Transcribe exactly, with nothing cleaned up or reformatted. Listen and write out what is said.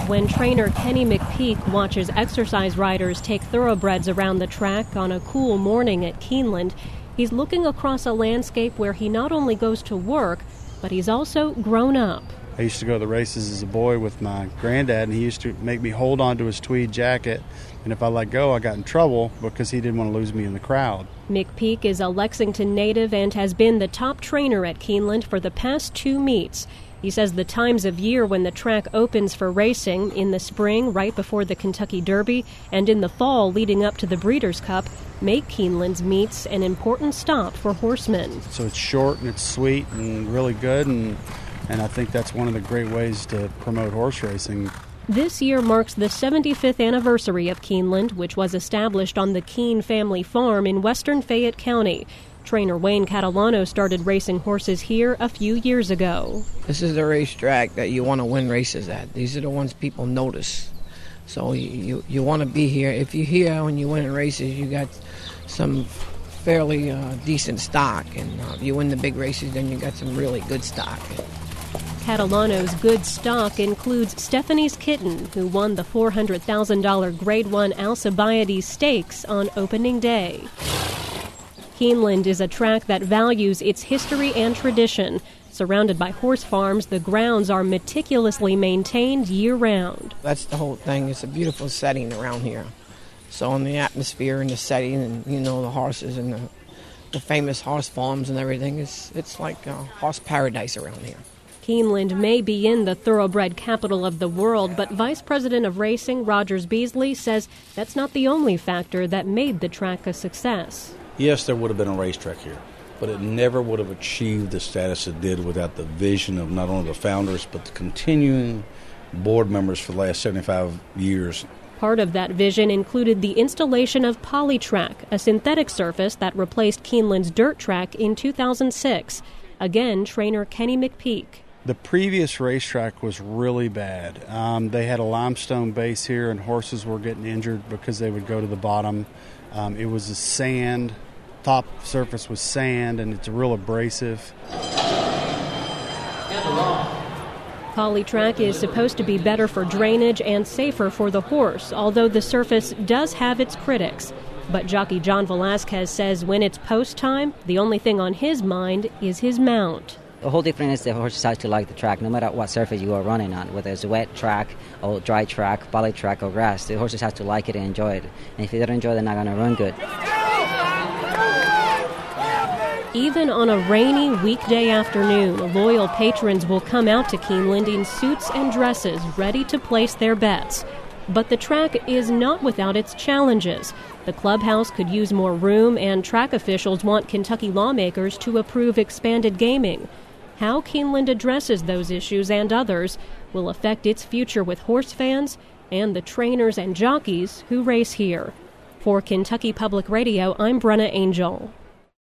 When trainer Kenny McPeak watches exercise riders take thoroughbreds around the track on a cool morning at Keeneland, he's looking across a landscape where he not only goes to work, but he's also grown up. I used to go to the races as a boy with my granddad, and he used to make me hold on to his tweed jacket. And if I let go, I got in trouble because he didn't want to lose me in the crowd. McPeak is a Lexington native and has been the top trainer at Keeneland for the past two meets. He says the times of year when the track opens for racing, in the spring right before the Kentucky Derby and in the fall leading up to the Breeders' Cup, make Keeneland's meets an important stop for horsemen. So it's short and it's sweet and really good, and, and I think that's one of the great ways to promote horse racing. This year marks the seventy-fifth anniversary of Keeneland, which was established on the Keene family farm in western Fayette County. Trainer Wayne Catalano started racing horses here a few years ago. This is the racetrack that you want to win races at. These are the ones people notice. So you, you, you want to be here. If you're here when you win races, you got some fairly uh, decent stock. And uh, if you win the big races, then you got some really good stock. Catalano's good stock includes Stephanie's Kitten, who won the four hundred thousand dollars Grade one Alcibiades Stakes on opening day. Keeneland is a track that values its history and tradition. Surrounded by horse farms, the grounds are meticulously maintained year-round. That's the whole thing. It's a beautiful setting around here. So in the atmosphere and the setting and, you know, the horses and the, the famous horse farms and everything, it's, it's like a horse paradise around here. Keeneland may be in the thoroughbred capital of the world, but Vice President of Racing Rogers Beasley says that's not the only factor that made the track a success. Yes, there would have been a racetrack here, but it never would have achieved the status it did without the vision of not only the founders, but the continuing board members for the last seventy-five years. Part of that vision included the installation of Polytrack, a synthetic surface that replaced Keeneland's dirt track in two thousand six. Again, trainer Kenny McPeak. The previous racetrack was really bad. Um, they had a limestone base here, and horses were getting injured because they would go to the bottom. Um, it was a sand, top surface was sand, and it's real abrasive. Polytrack is supposed to be better for drainage and safer for the horse, although the surface does have its critics. But jockey John Velasquez says when it's post time, the only thing on his mind is his mount. The whole difference is the horses have to like the track, no matter what surface you are running on, whether it's a wet track or dry track, poly track or grass. The horses have to like it and enjoy it. And if they don't enjoy it, they're not going to run good. Even on a rainy weekday afternoon, loyal patrons will come out to Keeneland in suits and dresses, ready to place their bets. But the track is not without its challenges. The clubhouse could use more room, and track officials want Kentucky lawmakers to approve expanded gaming. How Keeneland addresses those issues and others will affect its future with horse fans and the trainers and jockeys who race here. For Kentucky Public Radio, I'm Brenna Angel.